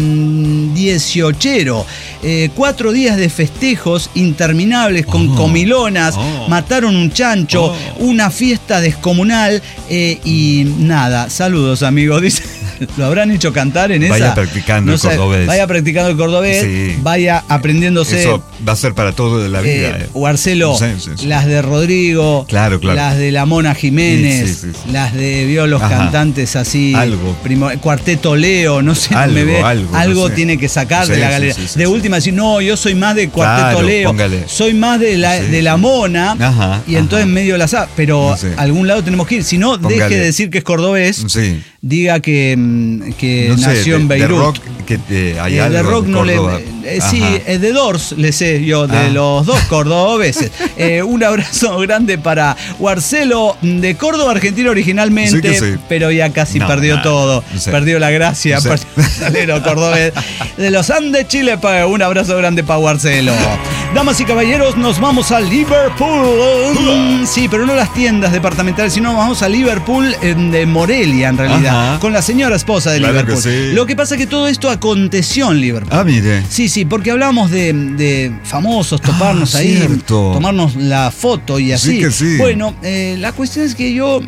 18ero. 4 días de festejos interminables con comilonas, mataron un chancho, una fiesta descomunal y nada. Saludos, amigos. Dice, ¿lo habrán hecho cantar en esa? Vaya practicando el cordobés. Vaya practicando el cordobés, Sí. vaya aprendiéndose. Eso va a ser para todo de la vida. Marcelo, Sí. las de Rodrigo, Claro. las de la Mona Jiménez, Sí. las de vio los Ajá. cantantes así, Algo. Cuarteto Leo, no sé, Algo, me ve, algo, no sé. tiene que sacar de Sí, la sí, galería. sí, de sí. última decir, no, yo soy más de Cuarteto Claro, Leo, póngale. soy más de la, Sí, de la sí. Mona, Ajá, y entonces ajá. medio la sabe, pero No sé. a algún lado tenemos que ir, si no, deje Póngale. de decir que es cordobés, Sí. diga que No sé, nació en de Beirut. rock, que hay algo de rock no le... sí, The Doors le sé yo, de los dos cordobeses. Un abrazo grande para Marcelo, de Córdoba, Argentina originalmente, sí. Pero ya casi perdió todo. No sé. Perdió la gracia, salero cordobés. De los Andes, Chile, un abrazo grande para Marcelo. Damas y caballeros, nos vamos a Liverpool. Sí, pero no las tiendas departamentales, sino vamos a Liverpool, de Morelia, en realidad, con la señora esposa de Liverpool. Sí. Lo que pasa es que todo esto aconteció en Liverpool. Mire. Sí, porque hablamos de famosos, toparnos ahí, tomarnos la foto y así. Sí que sí. Bueno, la cuestión es que yo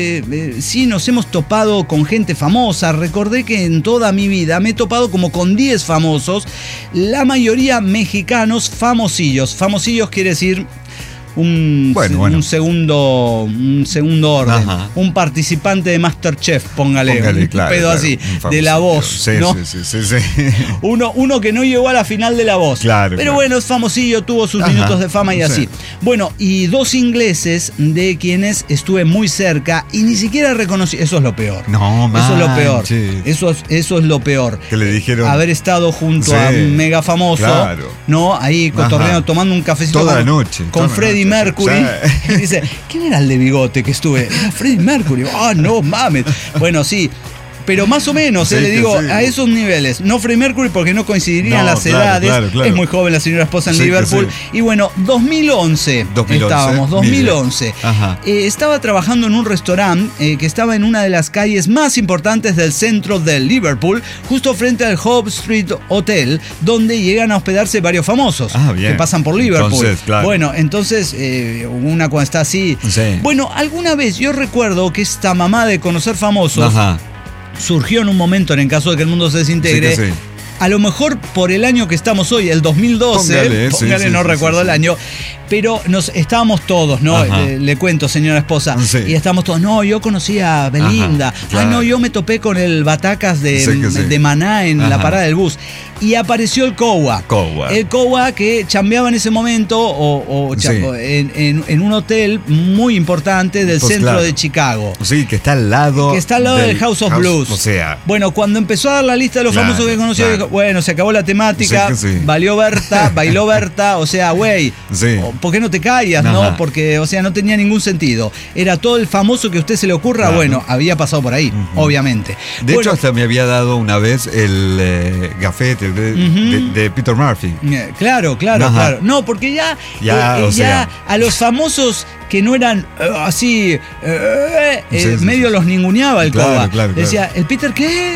sí nos hemos topado con gente famosa. Recordé que en toda mi vida me he topado como con 10 famosos, la mayoría mexicanos famosillos. Famosillos quiere decir un segundo orden. Un participante de MasterChef, póngale claro, pedo así, de La Voz, sí, ¿no? Sí. Uno que no llegó a la final de La Voz. Pero bueno, es famosillo, tuvo sus minutos de fama y así. Bueno, y 2 ingleses de quienes estuve muy cerca y ni siquiera reconocí. Eso es lo peor. Eso es lo peor. Eso es lo peor. Que le dijeron haber estado junto a un mega famoso, ¿no? Ahí cotorreando, tomando un cafecito toda la noche con Freddie Mercury. Y dice, ¿quién era el de bigote que estuve? Era Freddie Mercury. No mames. Bueno, sí. Pero más o menos, le digo, a esos niveles. No Freddie Mercury porque no coincidirían las edades. Claro. Es muy joven la señora esposa en Liverpool. Y bueno, 2011 estábamos, 2011. Estaba trabajando en un restaurante que estaba en una de las calles más importantes del centro de Liverpool, justo frente al Hope Street Hotel, donde llegan a hospedarse varios famosos que pasan por Liverpool. Bueno, entonces, una cuando está así. Bueno, alguna vez yo recuerdo que esta mamá de conocer famosos surgió en un momento, en caso de que el mundo se desintegre, a lo mejor por el año que estamos hoy, el 2012, póngale, no recuerdo el año, pero estábamos todos, ¿no? Le cuento, señora esposa, y estábamos todos, no, yo conocí a Belinda, no, yo me topé con el Batacas de Maná en la parada del bus. Y apareció el Cowa. El Cowa que chambeaba en ese momento en un hotel muy importante del centro de Chicago. Sí, que está al lado. Del House of Blues. O sea. Bueno, cuando empezó a dar la lista de los famosos que conoció, dijo, bueno, se acabó la temática, bailó Berta, o sea, güey, ¿por qué no te callas, no? Porque, o sea, no tenía ningún sentido. Era todo el famoso que a usted se le ocurra, bueno, había pasado por ahí, obviamente. De hecho, hasta me había dado una vez el gafete de Peter Murphy. Claro. No, porque ya a los famosos que no eran así, medio los ninguneaba el Coba. Decía, ¿el Peter qué?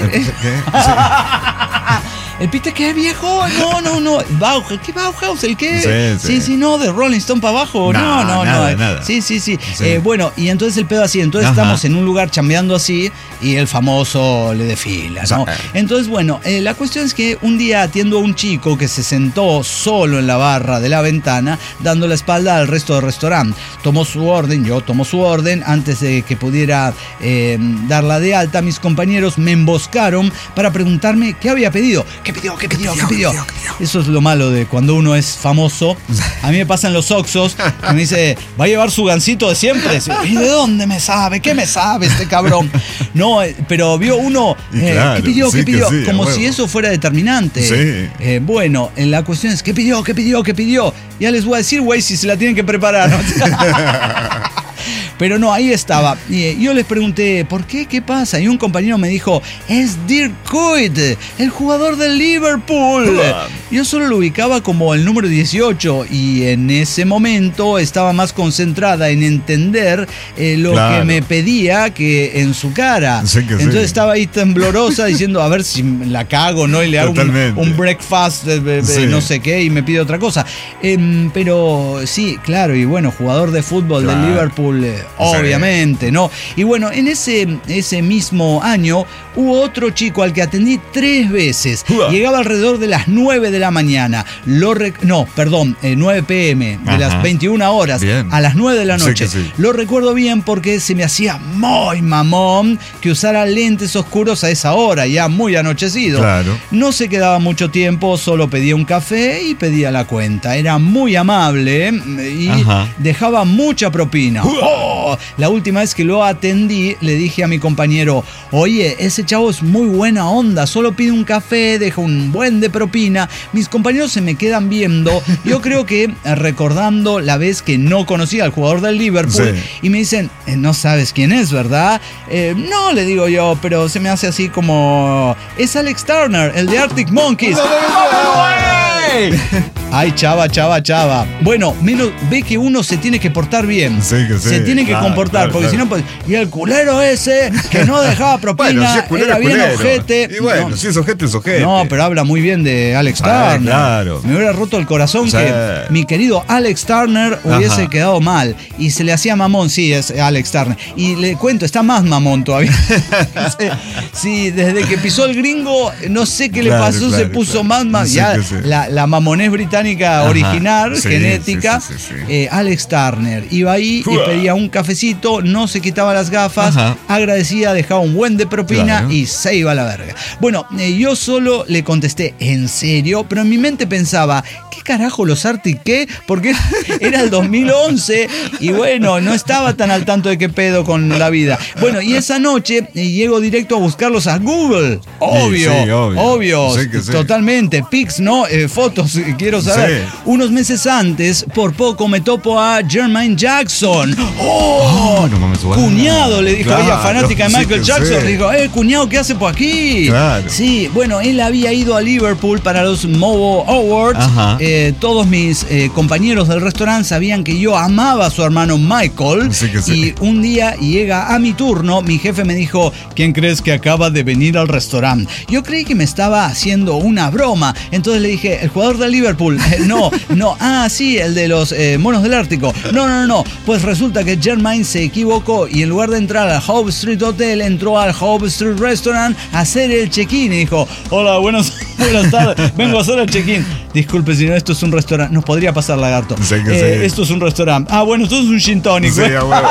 ¿El Peter qué, viejo? No. ¿Qué Bauhaus? ¿El qué? Sí, no, de Rolling Stone para abajo. No. Nada. Sí. Bueno, y entonces el pedo así. Entonces estamos en un lugar chambeando así y el famoso le desfila, ¿no? Entonces, bueno, la cuestión es que un día atiendo a un chico que se sentó solo en la barra de la ventana, dando la espalda al resto del restaurante. Yo tomo su orden. Antes de que pudiera darla de alta, mis compañeros me emboscaron para preguntarme qué había pedido. ¿Qué pidió? Eso es lo malo de cuando uno es famoso. A mí me pasan los Oxxos que me dice, ¿va a llevar su gansito de siempre? ¿Y de dónde me sabe? ¿Qué me sabe este cabrón? No, pero vio uno, ¿qué pidió? Como si eso fuera determinante. Bueno, la cuestión es, ¿qué pidió? Ya les voy a decir, güey, si se la tienen que preparar, ¿no? Pero no, ahí estaba. Y yo les pregunté, ¿por qué? ¿Qué pasa? Y un compañero me dijo, es Dirk Kuyt, el jugador del Liverpool. Yo solo lo ubicaba como el número 18 y en ese momento estaba más concentrada en entender lo que me pedía que en su cara. Entonces estaba ahí temblorosa diciendo, a ver si la cago, ¿no? Y le hago un breakfast de no sé qué y me pide otra cosa. Pero sí, claro, y bueno, jugador de fútbol del Liverpool, obviamente, ¿no? Y bueno, en ese mismo año hubo otro chico al que atendí 3 veces. Llegaba alrededor de las 9 de la mañana. 9 p.m. de las 21 horas a las 9 de la noche. Lo recuerdo bien porque se me hacía muy mamón que usara lentes oscuros a esa hora, ya muy anochecido. Claro. No se quedaba mucho tiempo, solo pedía un café y pedía la cuenta. Era muy amable y dejaba mucha propina. La última vez que lo atendí, le dije a mi compañero, oye, ese chavo es muy buena onda, solo pide un café, deja un buen de propina. Mis compañeros se me quedan viendo, yo creo que recordando la vez que no conocía al jugador del Liverpool, y me dicen, no sabes quién es, ¿verdad? No, le digo yo, pero se me hace así como, es Alex Turner, el de Arctic Monkeys. Ay, chava. Bueno, menos ve que uno se tiene que portar bien. Sí. Se tiene que comportar, porque si no, pues, y el culero ese que no dejaba propina, bueno, si es culero, era bien ojete. Y bueno, no, si es ojete, es ojete. No, pero habla muy bien de Alex Turner. Claro. Me hubiera roto el corazón que mi querido Alex Turner hubiese quedado mal. Y se le hacía mamón, sí, es Alex Turner. Y le cuento, está más mamón todavía. Sí, desde que pisó el gringo, no sé qué le pasó, se puso más. Ya, la mamonés británica original, genética. Sí. Alex Turner iba ahí y pedía un cafecito, no se quitaba las gafas, agradecía, dejaba un buen de propina y se iba a la verga. Bueno, yo solo le contesté, ¿en serio? Pero en mi mente pensaba, ¿qué carajo los Arctic qué? Porque era el 2011 y bueno, no estaba tan al tanto de qué pedo con la vida. Bueno, y esa noche llego directo a buscarlos a Google. Obvio. Sí. Totalmente. Pics, ¿no? Fotos, quiero saber. Sí. Unos meses antes, por poco me topo a Jermaine Jackson. ¡Oh! No mames, cuñado, le dijo ella, fanática de Michael Jackson. Le dijo, cuñado, ¿qué hace por aquí? Claro. Sí, bueno, él había ido a Liverpool para los Movo Awards. Todos mis compañeros del restaurante sabían que yo amaba a su hermano Michael. Y un día llega a mi turno, mi jefe me dijo, ¿quién crees que acaba de venir al restaurante? Yo creí que me estaba haciendo una broma. Entonces le dije, ¿el jugador del Liverpool? No. Sí, el de los monos del Ártico. No. Pues resulta que Jermaine se equivocó y en lugar de entrar al Hope Street Hotel, entró al Hope Street Restaurant a hacer el check-in y dijo, hola, buenas tardes, vengo a hacer el check-in. Disculpe, señor, esto es un restaurante. Nos podría pasar, lagarto. Esto es un restaurante. Bueno, esto es un gin tonic. Sí, a huevo.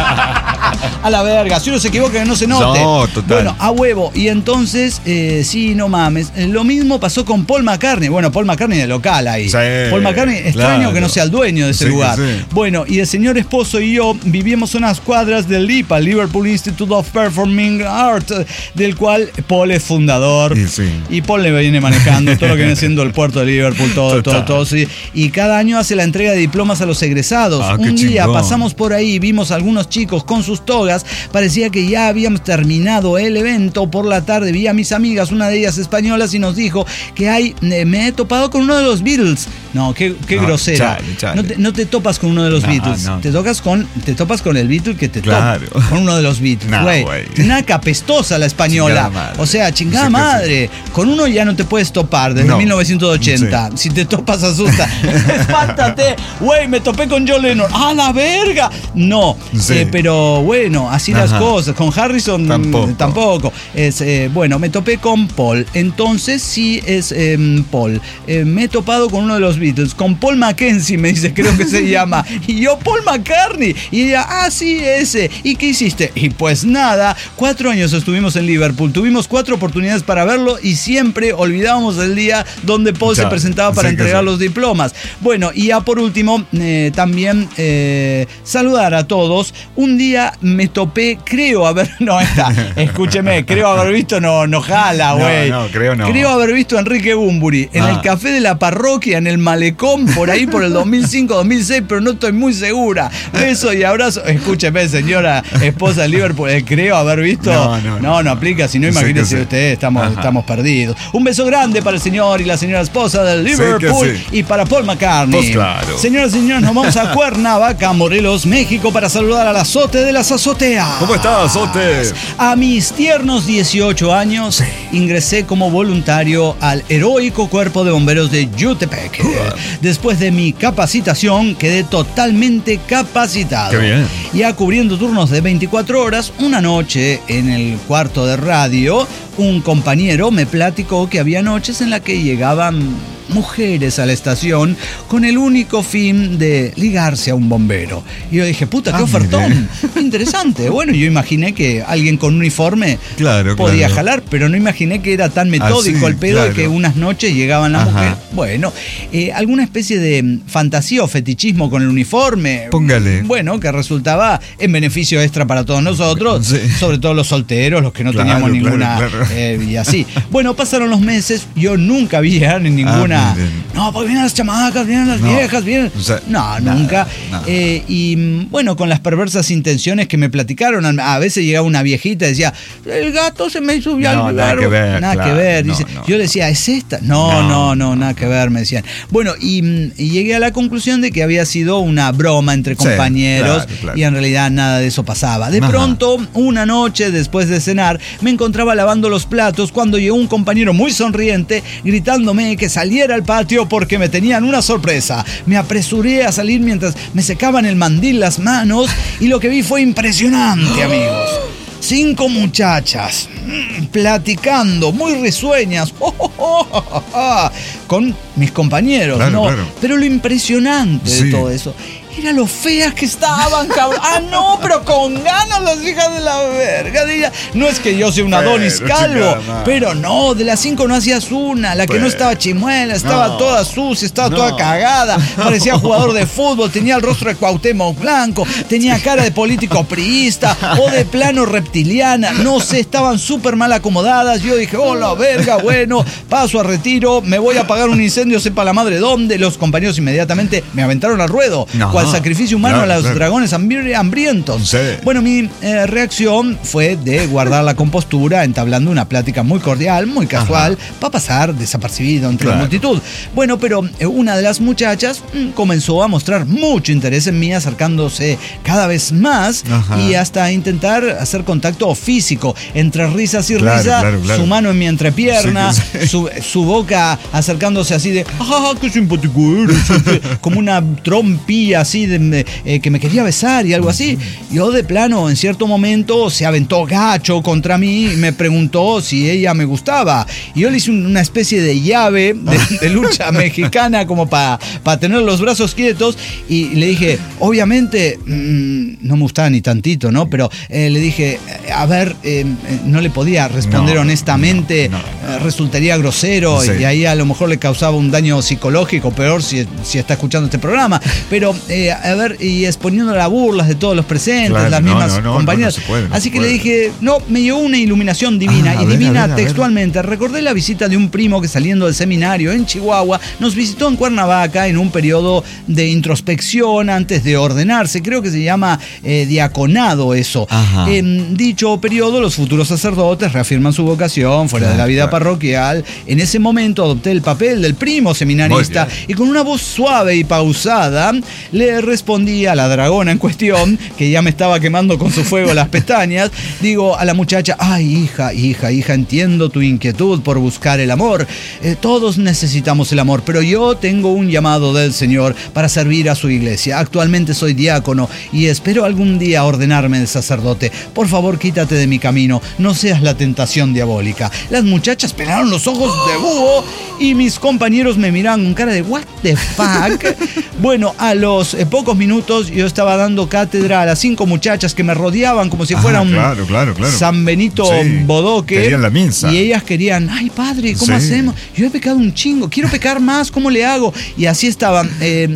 A la verga. Si uno se equivoca, que no se note. No, total. Bueno, a huevo. Y entonces, sí, no mames. Lo mismo pasó con Paul McCartney. Bueno, Paul McCartney de local ahí. Sí, Paul McCartney, extraño que no sea el dueño de ese lugar. Sí. Bueno, y el señor esposo y yo vivíamos unas cuadras del LIPA, Liverpool Institute of Performing Arts, del cual Paul es fundador. Y Paul le viene manejando todo lo que viene siendo el puerto de Liverpool, todo. Sí. Y cada año hace la entrega de diplomas a los egresados. Un día pasamos por ahí y vimos a algunos chicos con sus togas. Parecía que ya habíamos terminado el evento. Por la tarde vi a mis amigas, una de ellas españolas, y nos dijo que me he topado con uno de los Beatles. No, qué grosera. Chale. No te topas con uno de los Beatles. No. Te topas con el Beatle que te topa. Con uno de los Beatles. Güey. Una capestosa la española. O sea, chingada madre. Con uno ya no te puedes topar desde 1980. Si te topas, asusta. Espántate. Güey, me topé con John Lennon. ¡A la verga! No. Pero bueno, así las cosas. Con Harrison tampoco. Bueno, me topé con Paul. Entonces sí es Paul. Me he topado con uno de los Beatles, con Paul Mackenzie, me dice, creo que se llama. Y yo, Paul McCartney. Y ella, sí, ese. ¿Y qué hiciste? Y pues nada, 4 años estuvimos en Liverpool. Tuvimos 4 oportunidades para verlo y siempre olvidábamos el día donde Paul se presentaba para entregar los diplomas. Bueno, y ya por último, también saludar a todos. Un día me topé, escúcheme, creo haber visto, no jala, güey. Creo haber visto a Enrique Bunbury en el café de la parroquia, en el malecón, por ahí por el 2005, 2006, pero no estoy muy segura. Beso y abrazo. Escúcheme, señora esposa de Liverpool, creo haber visto. No aplica, si no, imagínese usted, estamos perdidos. Un beso grande para el señor y la señora esposa del Liverpool y para Paul McCartney. Pues claro. Señoras y señores, nos vamos a Cuernavaca, Morelos, México, para saludar al Azote de las Azoteas. ¿Cómo estás, Azote? A mis tiernos 18 años ingresé como voluntario al heroico Cuerpo de Bomberos de Jutepec. Después de mi capacitación quedé totalmente capacitado. Qué bien. Ya cubriendo turnos de 24 horas, una noche en el cuarto de radio, un compañero me platicó que había noches en las que llegaban mujeres a la estación con el único fin de ligarse a un bombero. Y yo dije, puta, qué ofertón. Interesante. Bueno, yo imaginé que alguien con uniforme podía jalar, pero no imaginé que era tan metódico el pedo de que unas noches llegaban las mujeres. Bueno, alguna especie de fantasía o fetichismo con el uniforme. Póngale. Bueno, que resultaba en beneficio extra para todos nosotros, sobre todo los solteros, los que no teníamos ninguna. Y así. Bueno, pasaron los meses, yo nunca vi ninguna. No, porque vienen las chamacas, vienen las viejas, vienen. O sea, no, nunca. Y bueno, con las perversas intenciones que me platicaron, a veces llegaba una viejita y decía, el gato se me subió al lugar. Nada que ver. Dice, yo decía, ¿es esta? No, nada que ver, me decían. Bueno, y llegué a la conclusión de que había sido una broma entre compañeros y en realidad nada de eso pasaba. De pronto, una noche después de cenar, me encontraba lavando los platos cuando llegó un compañero muy sonriente gritándome que saliera al patio porque me tenían una sorpresa. Me apresuré a salir mientras me secaban el mandil las manos y lo que vi fue impresionante, amigos. 5 muchachas platicando, muy risueñas, con mis compañeros, Pero lo impresionante de todo eso era lo feas que estaban, cabrón. Pero con ganas las hijas de la verga. No es que yo sea un Adonis calvo, pero no, de las 5 no hacías una. La que no estaba chimuela, estaba toda sucia, estaba toda cagada. Parecía jugador de fútbol, tenía el rostro de Cuauhtémoc Blanco, tenía cara de político priista o de plano reptiliana. No sé, estaban súper mal acomodadas. Yo dije, la verga, bueno, paso a retiro, me voy a apagar un incendio, sepa la madre dónde. Los compañeros inmediatamente me aventaron al ruedo. Sacrificio humano a los dragones hambrientos. Bueno, mi reacción fue de guardar la compostura, entablando una plática muy cordial, muy casual, para pasar desapercibido entre la multitud. Bueno, pero una de las muchachas comenzó a mostrar mucho interés en mí, acercándose cada vez más y hasta intentar hacer contacto físico. Entre risas y risas, su mano en mi entrepierna, su boca acercándose así de, qué simpático eres, como una trompilla así que me quería besar y algo así. Yo de plano en cierto momento se aventó gacho contra mí y me preguntó si ella me gustaba y yo le hice una especie de llave de lucha mexicana como para tener los brazos quietos y le dije, obviamente no me gustaba ni tantito, ¿no? Pero le dije, a ver, no le podía responder honestamente, resultaría grosero y ahí a lo mejor le causaba un daño psicológico, peor si está escuchando este programa, pero a ver, y exponiendo las burlas de todos los presentes, las mismas compañeras. Así que le dije, me llegó una iluminación divina, textualmente. Recordé la visita de un primo que saliendo del seminario en Chihuahua nos visitó en Cuernavaca en un periodo de introspección antes de ordenarse. Creo que se llama diaconado eso. En dicho periodo, los futuros sacerdotes reafirman su vocación fuera de la vida parroquial. En ese momento adopté el papel del primo seminarista y con una voz suave y pausada le respondí a la dragona en cuestión, que ya me estaba quemando con su fuego las pestañas. Digo a la muchacha, ay, hija, entiendo tu inquietud por buscar el amor. Todos necesitamos el amor, pero yo tengo un llamado del Señor para servir a su iglesia. Actualmente soy diácono y espero algún día ordenarme de sacerdote. Por favor, quítate de mi camino, no seas la tentación diabólica. Las muchachas pelaron los ojos de búho y mis compañeros me miraban con cara de what the fuck. Bueno, a los pocos minutos yo estaba dando cátedra a las 5 muchachas que me rodeaban como si fuera un San Benito Bodoque. Querían la misa. Y ellas querían, ay padre, ¿cómo hacemos? Yo he pecado un chingo, quiero pecar más, ¿cómo le hago? Y así estaban.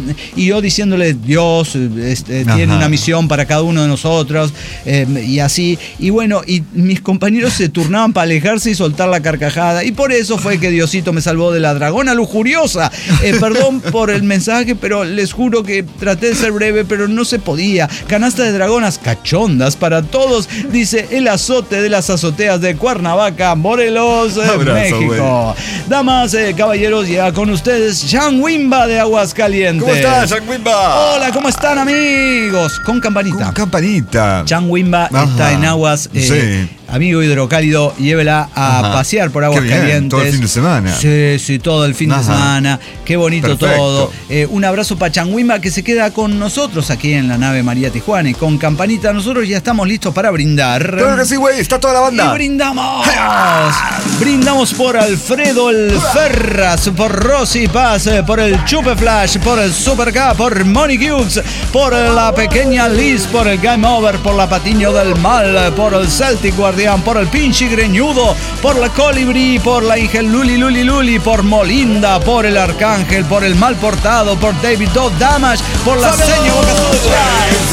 Y yo diciéndole, Dios tiene una misión para cada uno de nosotros. Y así. Y bueno, y mis compañeros se turnaban para alejarse y soltar la carcajada. Y por eso fue que Diosito me salvó de la dragona lujuriosa. Perdón por el mensaje, pero les juro que traté de ser breve, pero no se podía. Canasta de dragonas cachondas para todos, dice el azote de las azoteas de Cuernavaca, Morelos, México. Damas, caballeros, ya con ustedes, Jean Wimba de Aguascalientes. ¿Cómo estás, Jean Wimba? Hola, ¿cómo están, amigos? Con campanita. Con campanita. Jean Wimba está en aguas amigo hidrocálido, llévela a pasear por aguas calientes. Todo el fin de semana. Sí, todo el fin de semana. Qué bonito. Perfecto. Todo. Un abrazo para Changuima, que se queda con nosotros aquí en la nave María Tijuana y con campanita. Nosotros ya estamos listos para brindar. Claro que sí, güey, está toda la banda. Y brindamos. Brindamos por Alfredo El Ferras, por Rosy Paz, por el Chupe Flash, por el Super K, por Money Cubes, por la pequeña Liz, por el Game Over, por la Patiño del Mal, por el Celtic Guardián, por el Pinchi Greñudo, por la Colibrí, por la Ingel Luli, por Molinda, por el Arcángel, por el Mal Portado, por David Dodd Damage, por la Seña Boca Sucia.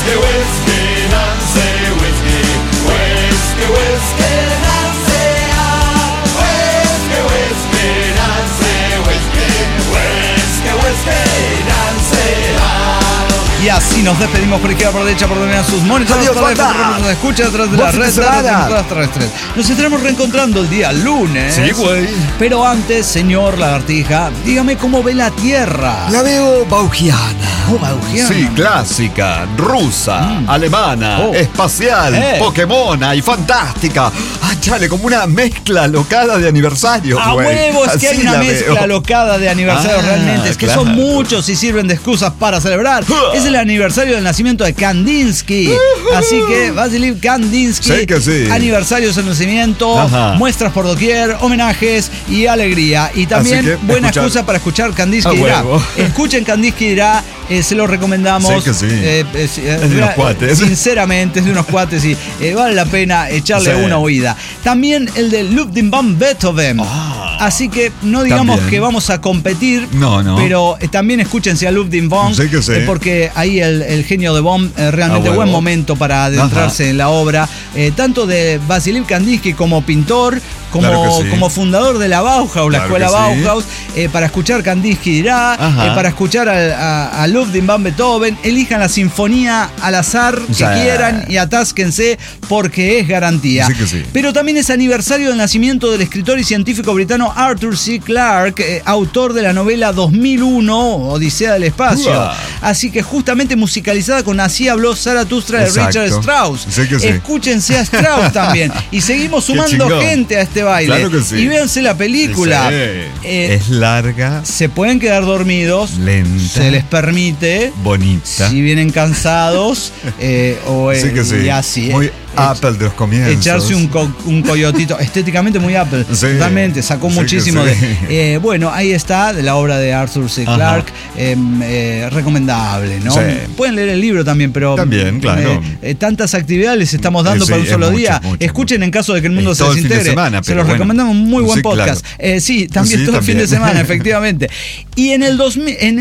Y así nos despedimos por izquierda, por derecha, por donde sus monitores. Adiós, banda. Nos escucha a través de las redes terrestres. Nos estaremos reencontrando el día lunes. Sí, güey. Pero antes, señor Lagartija, dígame cómo ve la Tierra. La veo baugiana. Oh, baugiana. Sí, clásica, rusa, alemana, espacial, Pokémona y fantástica. Ah, chale, como una mezcla locada de aniversarios, a huevos, que hay una mezcla locada de aniversarios realmente. Es que son muchos y sirven de excusas para celebrar. Es el aniversario del nacimiento de Kandinsky. Así que Vasily Kandinsky, aniversario de su nacimiento, muestras por doquier, homenajes y alegría. Y también buena excusa para escuchar Kandinsky dirá. Escuchen Kandinsky dirá. Se lo recomendamos. Es de unos cuates. Sinceramente, es de unos cuates y vale la pena echarle una oída. También el de Ludwig van Beethoven. Así que no digamos que vamos a competir, pero también escúchense a Ludwig van, porque ahí el genio de Bonn, realmente buen momento para adentrarse en la obra, tanto de Vasily Kandinsky como pintor, como fundador de la Bauhaus, la escuela Bauhaus, para escuchar Kandinsky dirá, para escuchar a Ludwig van Beethoven, elijan la sinfonía al azar que quieran y atásquense porque es garantía. Pero también es aniversario del nacimiento del escritor y científico britano Arthur C. Clarke, autor de la novela 2001, Odisea del Espacio. Así que justamente musicalizada con Así habló Zaratustra de Richard Strauss. Escúchense a Strauss también. Y seguimos sumando gente a este baile. Claro que sí. Y véanse la película. Es larga. Se pueden quedar dormidos. Lenta. Se les permite. Bonita. Si vienen cansados. Y así. Muy Apple de los comienzos. Echarse un coyotito. Estéticamente muy Apple. Totalmente. Sacó muchísimo de. Bueno, ahí está, de la obra de Arthur C. Clarke. Recomendable, ¿no? Pueden leer el libro también, pero. También, claro. Tantas actividades les estamos dando para un solo día. Escuchen en caso de que el mundo se desintegre. Se los recomendamos, muy buen podcast. También todo el fin de semana, efectivamente. Y en el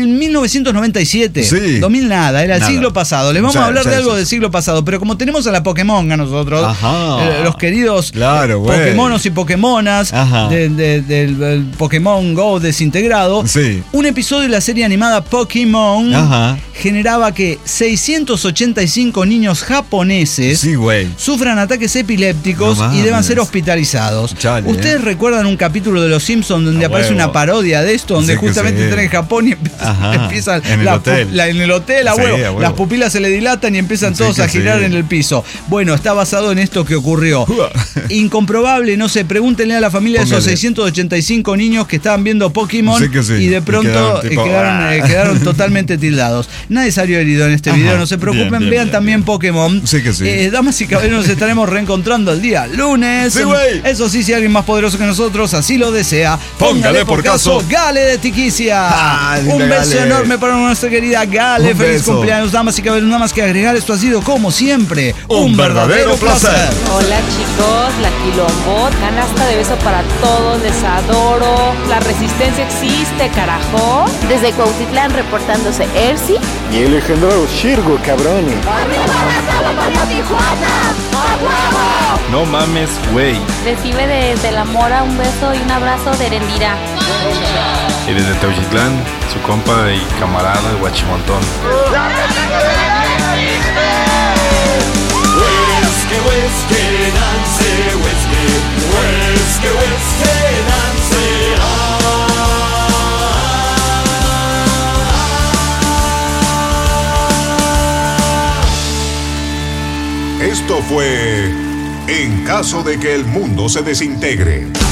1997, 2000 nada, era el siglo pasado. Les vamos a hablar de algo del siglo pasado, pero como tenemos a la Pokémon a nosotros, los queridos Pokémonos y Pokémonas del Pokémon Go desintegrado, un episodio de la serie animada Pokémon generaba que 685 niños japoneses sufran ataques epilépticos y deban ser hospitalizados. ¿Ustedes recuerdan un capítulo de Los Simpsons donde aparece una parodia de esto, donde justamente están en Japón y empiezan en el hotel, las pupilas se le dilatan y empiezan todos a girar en el piso? Bueno, está basado en esto que ocurrió. Incomprobable, no sé, pregúntenle a la familia de esos 685 niños que estaban viendo Pokémon y de pronto quedaron totalmente tildados. Nadie salió herido en este video, no se preocupen, vean también Pokémon. Damas y caballeros, nos estaremos reencontrando el día lunes. Eso sí, si alguien más poderoso que nosotros así lo desea, póngale por caso Gale de Tiquicia. Un beso enorme para nuestra querida Gale. Feliz cumpleaños, damas y caballeros. Nada más que agregar, esto ha sido como siempre un verdadero placer. Hola chicos, la Quilombot, canasta de beso para todos, les adoro. La resistencia existe, carajo. Desde Cuautitlán reportándose Ersi y el legendario Shirgo, cabrones. No mames, güey. Recibe desde la Mora un beso y un abrazo de Erendira. Y desde Teuchitlán, su compa y camarada el Guachimontón. Esto fue en caso de que el mundo se desintegre.